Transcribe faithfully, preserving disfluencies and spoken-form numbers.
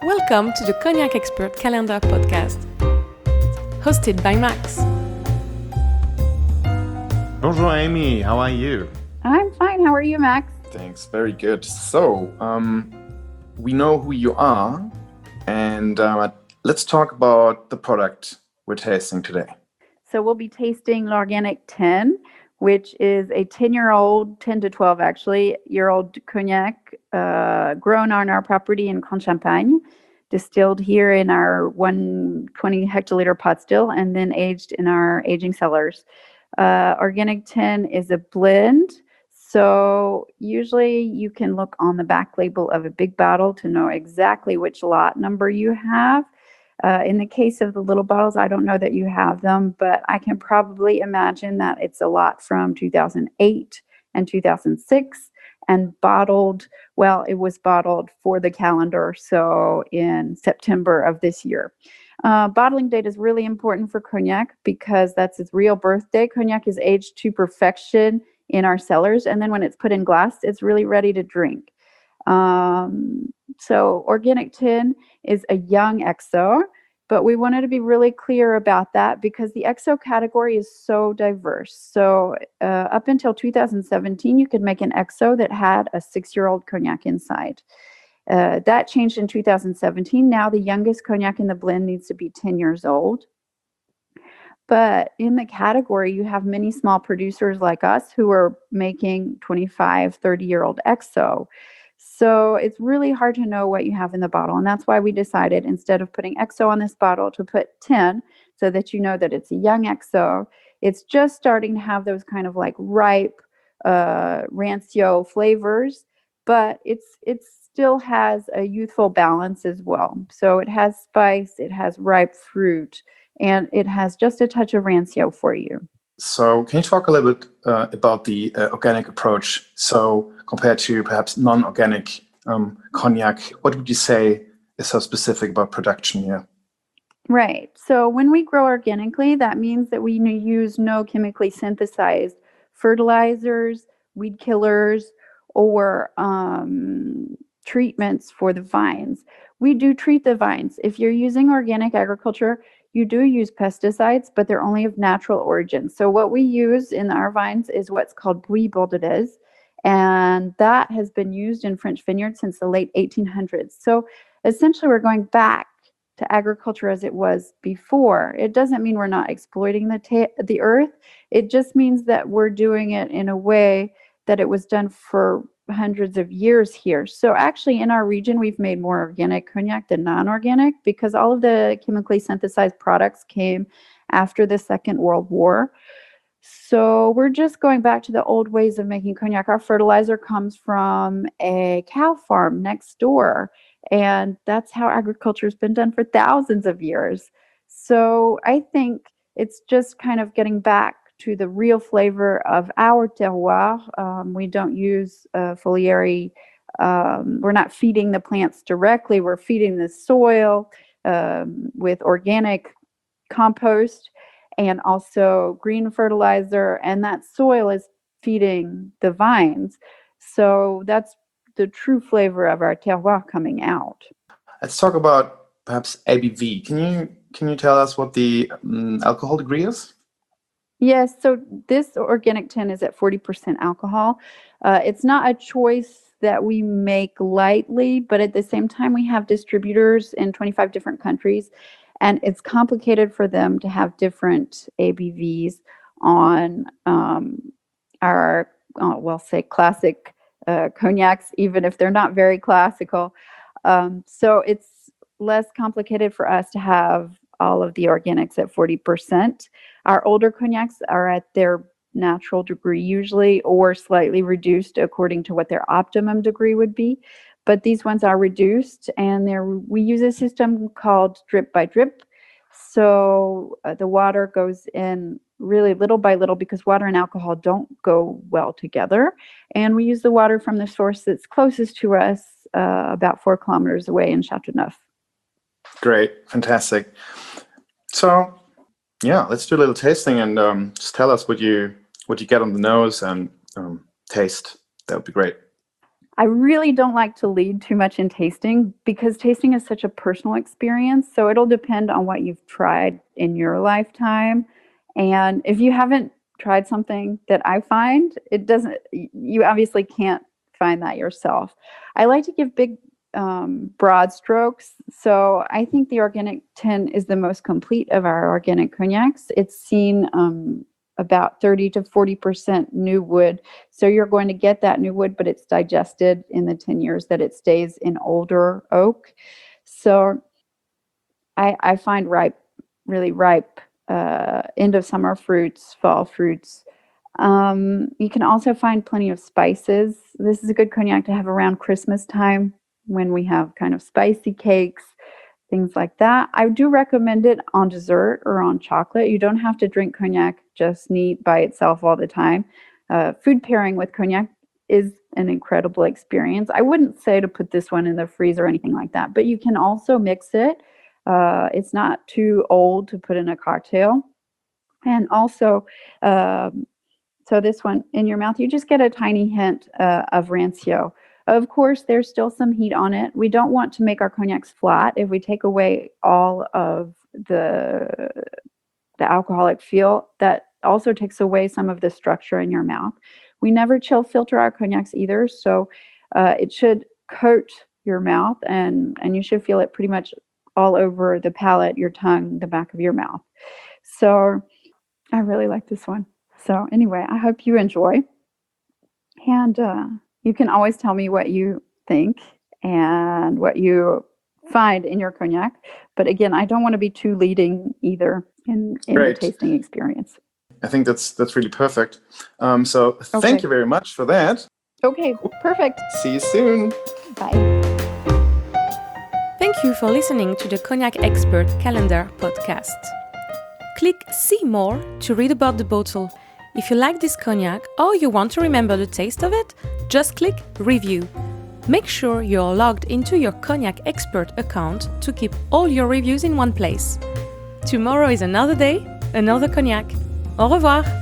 Welcome to the Cognac Expert Calendar podcast, hosted by Max. Bonjour, Amy. How are you? I'm fine. How are you, Max? Thanks. Very good. So, um, we know who you are, and uh, let's talk about the product we're tasting today. So we'll be tasting L'Organic ten, which is a ten-year-old, ten to twelve actually, year-old cognac uh, grown on our property in Grande-Champagne, distilled here in our one hundred twenty hectoliter pot still, and then aged in our aging cellars. Uh, Organic ten is a blend. So usually you can look on the back label of a big bottle to know exactly which lot number you have. Uh, in the case of the little bottles, I don't know that you have them, but I can probably imagine that it's a lot from two thousand eight and two thousand six and bottled, well, it was bottled for the calendar, so in September of this year. Uh, bottling date is really important for cognac because that's its real birthday. Cognac is aged to perfection in our cellars, and then when it's put in glass, it's really ready to drink. Um, so Organic ten is a young X O, but we wanted to be really clear about that because the X O category is so diverse. So uh, up until two thousand seventeen, you could make an X O that had a six-year-old cognac inside. Uh, that changed in two thousand seventeen. Now the youngest cognac in the blend needs to be ten years old. But in the category, you have many small producers like us who are making twenty-five, thirty-year-old X O. So it's really hard to know what you have in the bottle. And that's why we decided, instead of putting X O on this bottle, to put ten so that you know that it's a young X O. It's just starting to have those kind of like ripe uh, rancio flavors, but it's it still has a youthful balance as well. So it has spice, it has ripe fruit, and it has just a touch of rancio for you. So can you talk a little bit uh, about the uh, organic approach? So compared to perhaps non-organic um, cognac, what would you say is so specific about production here? Right. So when we grow organically, that means that we use no chemically synthesized fertilizers, weed killers, or um, treatments for the vines. We do treat the vines. If you're using organic agriculture, you do use pesticides, but they're only of natural origin. So what we use in our vines is what's called Bouillie Bordelaise, and that has been used in French vineyards since the late eighteen hundreds. So essentially, we're going back to agriculture as it was before. It doesn't mean we're not exploiting the ta- the earth. It just means that we're doing it in a way that it was done for hundreds of years here. So actually in our region, we've made more organic cognac than non-organic because all of the chemically synthesized products came after the Second World War. So we're just going back to the old ways of making cognac. Our fertilizer comes from a cow farm next door, and that's how agriculture has been done for thousands of years. So I think it's just kind of getting back to the real flavor of our terroir. Um, we don't use uh, foliary. Um, we're not feeding the plants directly. We're feeding the soil um, with organic compost and also green fertilizer. And that soil is feeding the vines. So that's the true flavor of our terroir coming out. Let's talk about perhaps A B V. Can you can you tell us what the um, alcohol degree is? Yes, so this Organic ten is at forty percent alcohol. Uh, it's not a choice that we make lightly, but at the same time, we have distributors in twenty-five different countries, and it's complicated for them to have different A B Vs on um, our, uh, well, say, classic uh, cognacs, even if they're not very classical. Um, so it's less complicated for us to have all of the organics at forty percent. Our older cognacs are at their natural degree usually, or slightly reduced according to what their optimum degree would be. But these ones are reduced, and they're, we use a system called drip by drip. So uh, the water goes in really little by little because water and alcohol don't go well together. And we use the water from the source that's closest to us, uh, about four kilometers away in Châteauneuf. Great, fantastic. So, yeah, let's do a little tasting and um, just tell us what you what you get on the nose and um, taste. That would be great. I really don't like to lead too much in tasting because tasting is such a personal experience. So it'll depend on what you've tried in your lifetime. And if you haven't tried something that I find, it doesn't, you obviously can't find that yourself. I like to give big, um, broad strokes. So I think the Organic ten is the most complete of our organic cognacs. It's seen um, about thirty to forty percent new wood. So you're going to get that new wood, but it's digested in the ten years that it stays in older oak. So I, I find ripe, really ripe, uh, end of summer fruits, fall fruits. Um, you can also find plenty of spices. This is a good cognac to have around Christmas time when we have kind of spicy cakes, things like that. I do recommend it on dessert or on chocolate. You don't have to drink cognac just neat by itself all the time. Uh, food pairing with cognac is an incredible experience. I wouldn't say to put this one in the freezer or anything like that, but you can also mix it. Uh, it's not too old to put in a cocktail. And also, um, so this one in your mouth, you just get a tiny hint uh, of Rancio. Of course, there's still some heat on it. We don't want to make our cognacs flat. If we take away all of the, the alcoholic feel, that also takes away some of the structure in your mouth. We never chill filter our cognacs either, so uh, it should coat your mouth, and, and you should feel it pretty much all over the palate, your tongue, the back of your mouth. So I really like this one. So anyway, I hope you enjoy. And uh, you can always tell me what you think and what you find in your cognac. But again, I don't want to be too leading either in, in the tasting experience. I think that's that's really perfect. Um, so Okay. thank you very much for that. Okay, perfect. See you soon. Bye. Thank you for listening to the Cognac Expert Calendar podcast. Click See More to read about the bottle. If you like this cognac or you want to remember the taste of it, just click Review. Make sure you're logged into your Cognac Expert account to keep all your reviews in one place. Tomorrow is another day, another cognac. Au revoir!